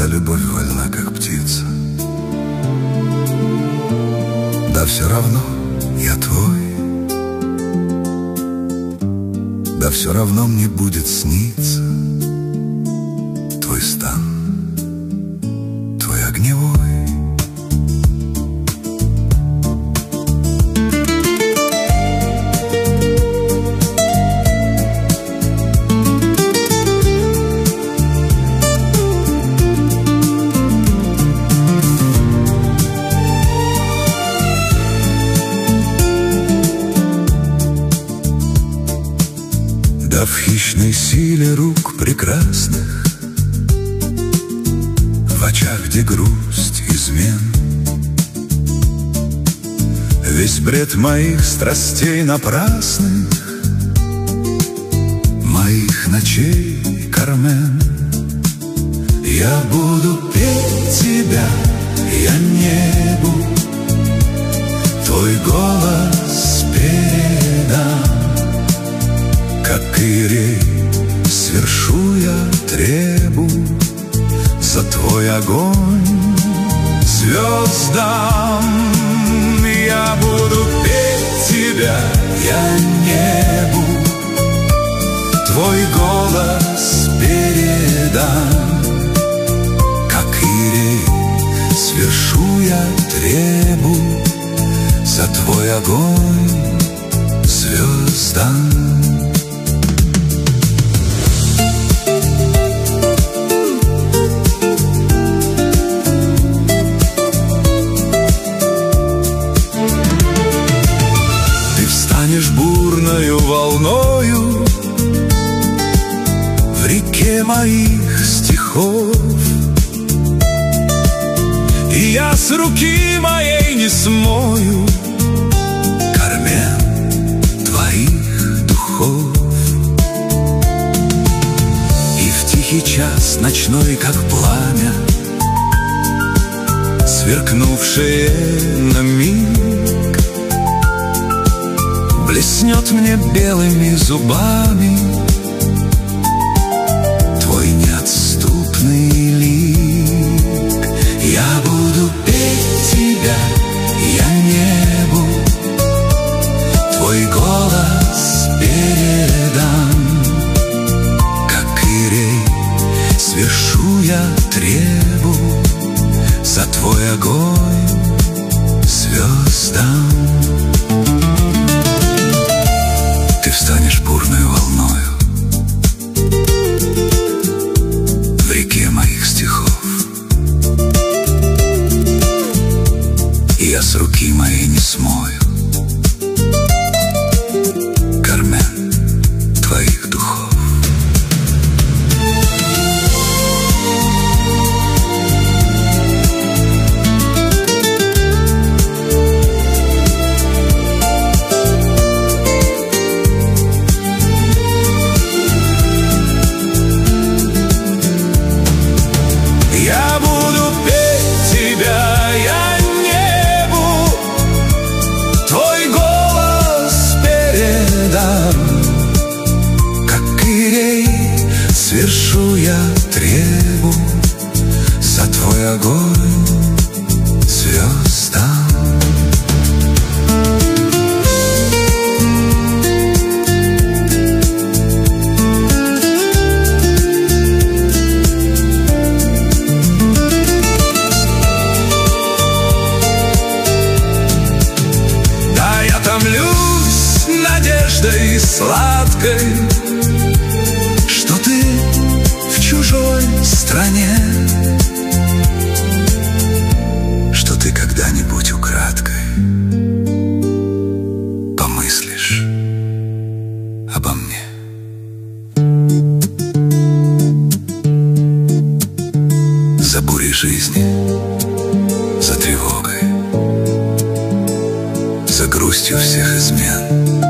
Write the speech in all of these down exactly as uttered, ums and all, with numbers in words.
любовь вольна, как птица. Да все равно я твой, да все равно мне будет сниться твой стан, твой огневой. Да в хищной силе рук прекрасных, в очах, где грусть измен, весь бред моих страстей напрасных, моих ночей, Кармен. Я буду петь тебя, я небу твой голос передам. Как ирей свершу я требу за твой огонь звездам. Я буду петь тебя, я небу твой голос передам. Как ирей свершу я требу за твой огонь звездам. Бурною волною в реке моих стихов, и я с руки моей не смою, Кармен, твоих духов. И в тихий час ночной, как пламя, сверкнувшее на миг, блеснет мне белыми зубами твой неотступный лик. Я буду петь тебя, я небу твой голос передам. Как ирей свершу я требу за твой огонь звездам. Ты встанешь бурной волною в реке моих стихов, и я с руки моей не смою, Кармен, твоих духов. Свершу я требу за твой огонь звездам. Да, я томлюсь надеждой сладкой, что ты в чужой стране, что ты когда-нибудь украдкой помыслишь обо мне. За бурей жизни, за тревогой, за грустью всех измен.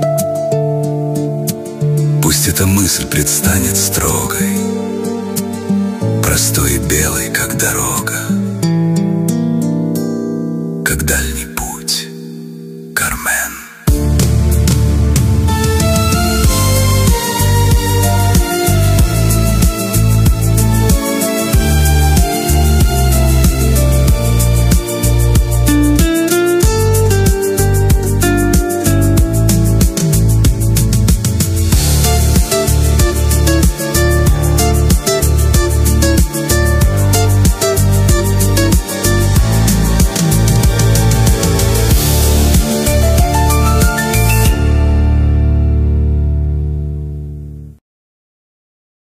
Пусть эта мысль предстанет строгой, простой и белой, как дорога.